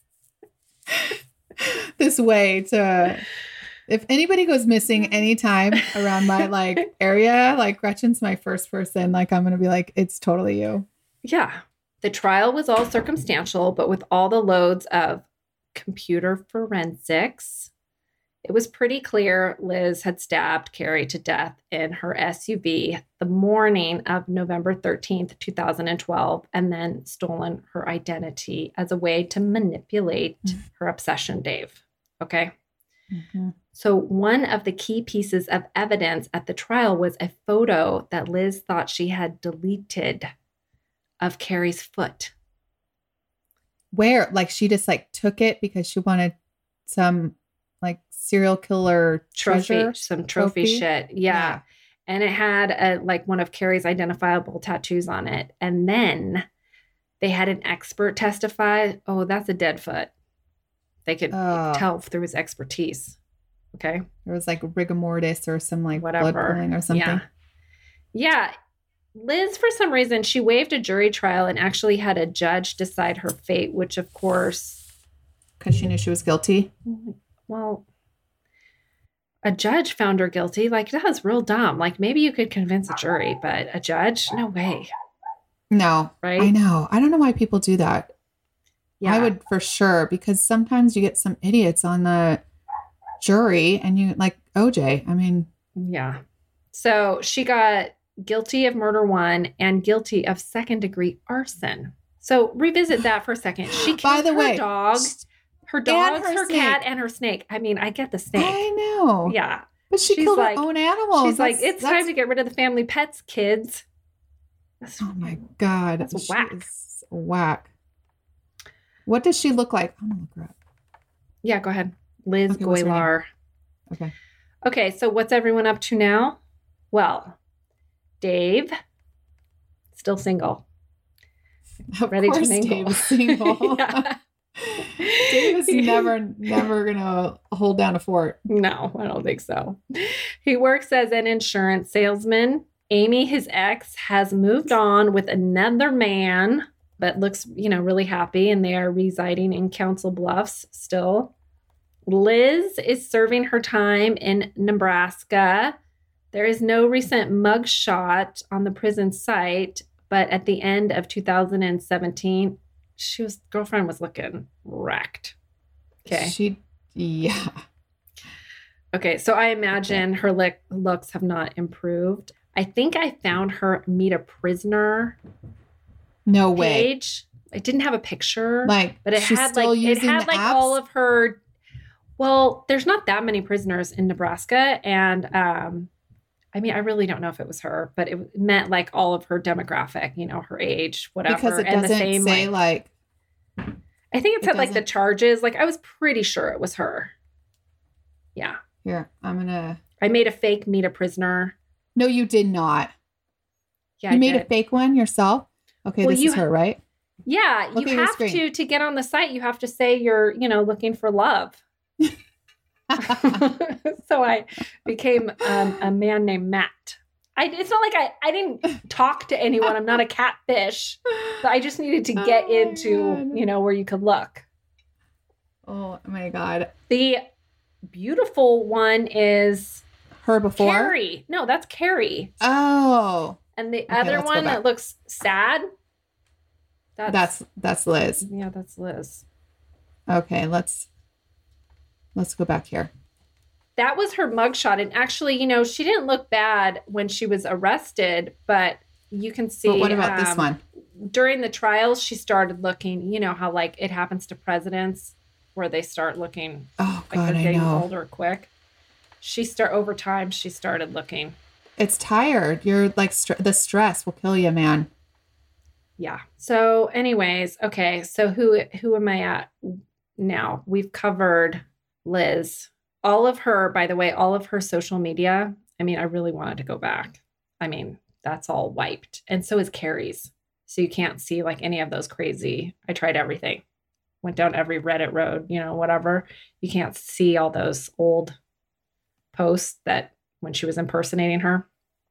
this way to, if anybody goes missing anytime around my like area, like Gretchen's my first person, like I'm going to be like, it's totally you. Yeah. The trial was all circumstantial, but with all the loads of computer forensics, it was pretty clear Liz had stabbed Carrie to death in her S U V the morning of November thirteenth, two thousand twelve, and then stolen her identity as a way to manipulate her obsession, Dave. Okay. Mm-hmm. So one of the key pieces of evidence at the trial was a photo that Liz thought she had deleted of Carrie's foot. Where, like, she just like took it because she wanted some like serial killer Trophy, treasure? some trophy, Trophy? shit. Yeah. Yeah. And it had a, like one of Carrie's identifiable tattoos on it. And then they had an expert testify, oh, that's a dead foot. They could Oh. tell through his expertise. Okay. There was like rigor mortis or some like Whatever. blood pooling or something. Yeah. Yeah. Liz, for some reason, she waived a jury trial and actually had a judge decide her fate, which of course, Because she knew she was guilty. well, a judge found her guilty. Like, that was real dumb. Like, maybe you could convince a jury, but a judge? No way. No, Right? I know. I don't know why people do that. Yeah. I would for sure, because sometimes you get some idiots on the jury and you like O J. I mean, Yeah. So she got guilty of murder one and guilty of second degree arson. So revisit that for a second. She killed by the her way, dog, her dogs, her her, snake. cat, and her snake. I mean, I get the snake. I know. Yeah. But she She's killed like- her own animals. She's like, That's- it's that's- time to get rid of the family pets, kids. That's- Oh my God. That's She whack. is whack. What does she look like? I'm going to look her up. Yeah, go ahead. Liz Okay, what's her name? Goylar. Okay. Okay, so what's everyone up to now? Well, Dave, still single. Of Ready to course mingle. Dave is single. Yeah. Dave is never, never going to hold down a fort. No, I don't think so. He works as an insurance salesman. Amy, his ex, has moved on with another man, but looks, you know, really happy, and they are residing in Council Bluffs still. Liz is serving her time in Nebraska. There is no recent mugshot on the prison site, but at the end of two thousand seventeen, she was girlfriend was looking wrecked. Okay. She, yeah. Okay, so I imagine her look, looks have not improved. I think I found her Meet a Prisoner No way. page. It didn't have a picture, Like, but it she's had still like it using had the like apps? all of her. Well, there's not that many prisoners in Nebraska, and um, I mean, I really don't know if it was her, but it meant like all of her demographic, you know, her age, whatever, because it and doesn't the same say like, like, I think it it said like the doesn't- charges. Like I was pretty sure it was her. Yeah, here, I'm going to, I made a fake Meet a Prisoner. no, you did not. Yeah, You I made did. a fake one yourself? Okay, Well, this you is her, right? Yeah, Look you at your have screen. to to get on the site. You have to say you're, you know, looking for love. So I became um, a man named Matt. I, it's not like I, I didn't talk to anyone. I'm not a catfish. But I just needed to get Oh my into, God. you know, where you could look. Oh my God. The beautiful one is Her before? Carrie. No, that's Carrie. Oh, And the Okay, other let's go one back. that looks sad. That's, that's, that's Liz. yeah, that's Liz. Okay, let's, let's go back here. That was her mugshot. And actually, you know, she didn't look bad when she was arrested, but you can see. But what about this um, one? During the trials, she started looking, you know, how like it happens to presidents where they start looking Oh like God, they're I getting know. older quick. She start over time, she started looking. It's tired. You're like, str- the stress will kill you, man. Yeah. So anyways, okay. So who who am I at now? We've covered Liz. All of her, by the way, all of her social media. I mean, I really wanted to go back. I mean, that's all wiped. And so is Carrie's. So you can't see like any of those crazy. I tried everything. Went down every Reddit road, you know, whatever. You can't see all those old posts that when she was impersonating her.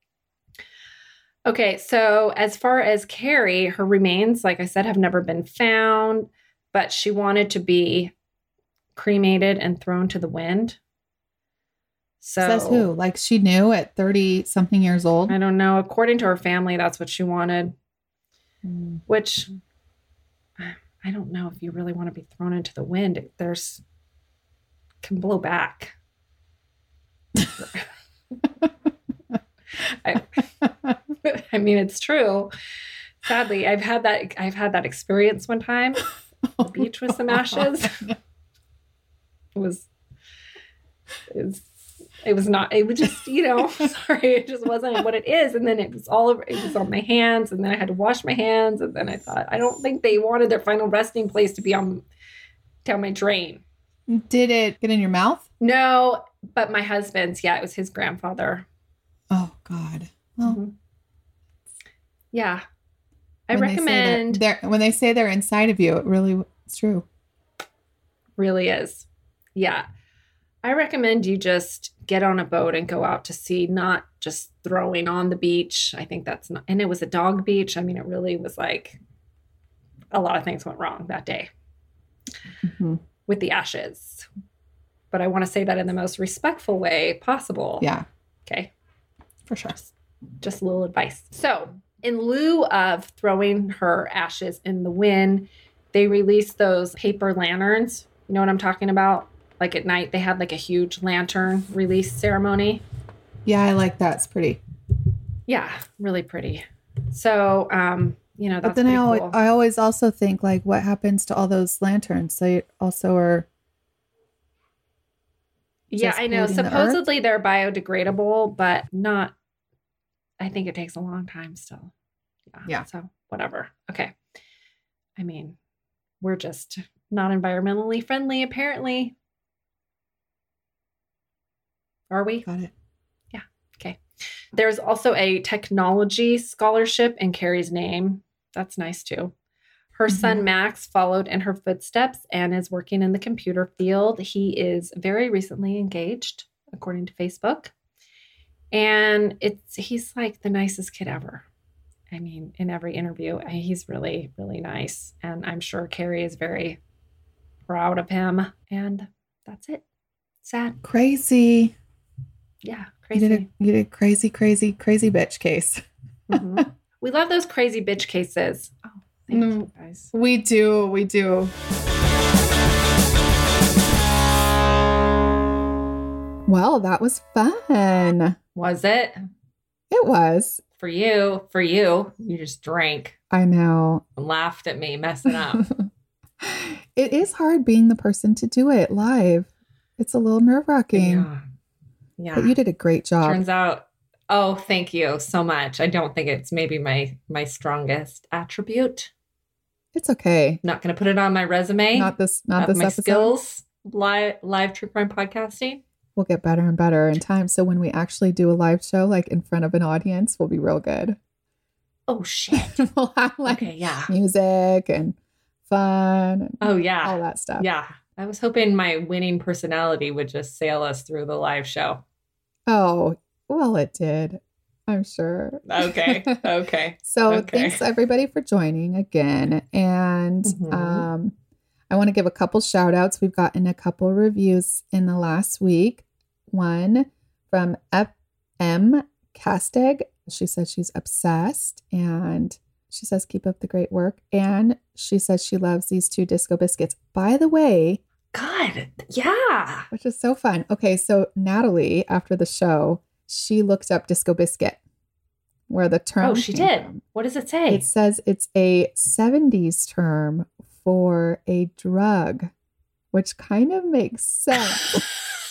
Okay, so as far as Carrie, her remains, like I said, have never been found, but she wanted to be cremated and thrown to the wind. So Says who? Like she knew at thirty something years old. I don't know. According to her family, that's what she wanted, Mm. which I don't know if you really want to be thrown into the wind. There's can blow back. I, I mean, it's true. Sadly, I've had that. I've had that experience one time. The beach with some ashes. It was. It was. It was not. It was just. You know. Sorry, it just wasn't what it is. And then it was all over. It was on my hands, and then I had to wash my hands. And then I thought, I don't think they wanted their final resting place to be on down my drain. Did it get in your mouth? No, but my husband's. Yeah, it was his grandfather. Oh God. Well, Mhm. Yeah. I when they say they're- recommend. they're, when they say they're inside of you, it really it's true. Really is. Yeah. I recommend you just get on a boat and go out to sea, not just throwing on the beach. I think that's not, and it was a dog beach. I mean, it really was like a lot of things went wrong that day Mhm. with the ashes. But I want to say that in the most respectful way possible. Yeah, Okay. for sure. Just a little advice. So in lieu of throwing her ashes in the wind, they released those paper lanterns. You know what I'm talking about? Like at night, they had like a huge lantern release ceremony. Yeah, I like that. It's pretty. Yeah, really pretty. So, um, you know, that's but then I always, cool. I always also think like, what happens to all those lanterns? They also are. Yeah, just I know. polluting the Supposedly they're biodegradable, but not. I think it takes a long time still. Yeah. Yeah. So whatever. Okay. I mean, we're just not environmentally friendly, apparently. Are we? Got it. Yeah. Okay. There's also a technology scholarship in Carrie's name. That's nice too. Her Mhm. son Max followed in her footsteps and is working in the computer field. He is very recently engaged, according to Facebook. And it's he's like the nicest kid ever. I mean, in every interview, he's really, really nice. And I'm sure Carrie is very proud of him. And that's it. Sad. Crazy. Yeah, You crazy. did a you did a crazy, crazy, crazy bitch case. Mhm. We love those crazy bitch cases. Oh, thank Mm. you guys. We do. We do. Well, that was fun. Was it? It was. For you, for you, you just drank I know. and laughed at me messing up. It is hard being the person to do it live. It's a little nerve wracking, Yeah. Yeah. but you did a great job. Turns out, oh, thank you so much. I don't think it's maybe my my strongest attribute. It's okay. Not going to put it on my resume. Not this. Not of this my episode. skills. Live live true crime podcasting. We'll get better and better in time. So when we actually do a live show, like in front of an audience, we'll be real good. Oh shit. We'll have like Okay. Yeah. music and fun and Oh yeah. all that stuff. Yeah. I was hoping my winning personality would just sail us through the live show. Oh, well, it did. I'm sure. Okay. Okay. So Okay. thanks everybody for joining again. And Mhm. um, I want to give a couple shout outs. We've gotten a couple reviews in the last week. One from F M Casteg. She says she's obsessed and she says keep up the great work. And she says she loves these two Disco Biscuits. By the way, God. Yeah. which is so fun. Okay, so Natalie, after the show, she looked up Disco Biscuit, where the term Oh, she came did. from. What does it say? It says it's a seventies term for a drug, which kind of makes sense.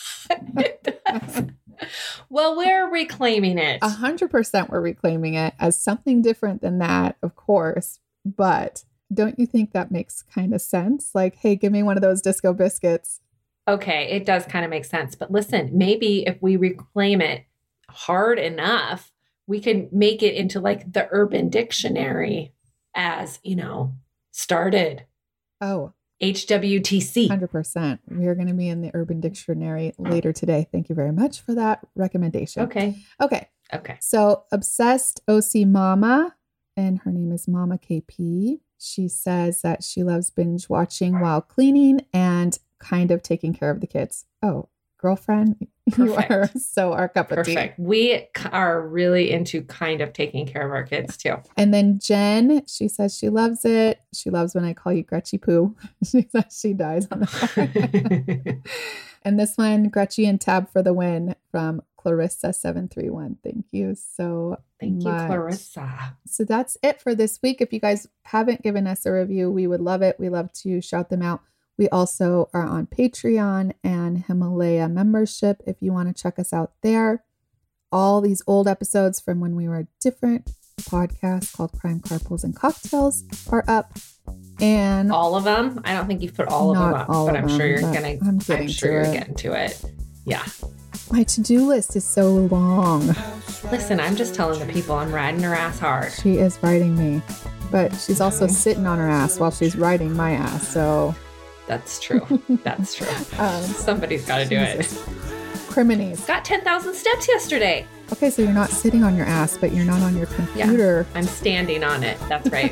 It does. Well, we're reclaiming it. A hundred percent we're reclaiming it as something different than that, of course. But don't you think that makes kind of sense? Like, hey, give me one of those Disco Biscuits. Okay, it does kind of make sense. But listen, maybe if we reclaim it hard enough, we can make it into like the Urban Dictionary as, you know, started. Oh, H W T C. one hundred percent. We are going to be in the Urban Dictionary later today. Thank you very much for that recommendation. Okay. Okay. Okay. So, obsessed O C Mama, and her name is Mama K P. She says that she loves binge watching while cleaning and kind of taking care of the kids. Oh, girlfriend, Perfect. you are so our cup of tea. Perfect. We c- are really into kind of taking care of our kids too. And then Jen, she says she loves it. She loves when I call you Gretchy Poo. She says she dies on the And this one, Gretchy and Tab for the win from Clarissa seven three one. Thank you so Thank you, much. Clarissa. So that's it for this week. If you guys haven't given us a review, we would love it. We love to shout them out. We also are on Patreon and Himalaya membership if you want to check us out there. All these old episodes from when we were a different podcast called Crime Carpools and Cocktails are up. And All of them? I don't think you've put all of Not them up, all but of I'm sure them, you're but gonna. I'm I'm, getting sure to you're it. getting to it. Yeah. my to-do list is so long. Listen, I'm just telling the people I'm riding her ass hard. She is writing me, but she's also sitting on her ass while she's writing my ass. So That's true. That's true. um, Somebody's got to do it. criminies. Got ten thousand steps yesterday. Okay, so you're not sitting on your ass, but you're not on your computer. I'm standing on it. That's right.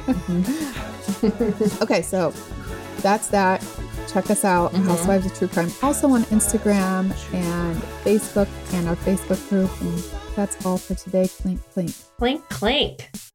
Okay, so that's that. Check us out, Mhm. Housewives of True Crime, also on Instagram and Facebook and our Facebook group. And that's all for today. Clink, clink. Clink, clink.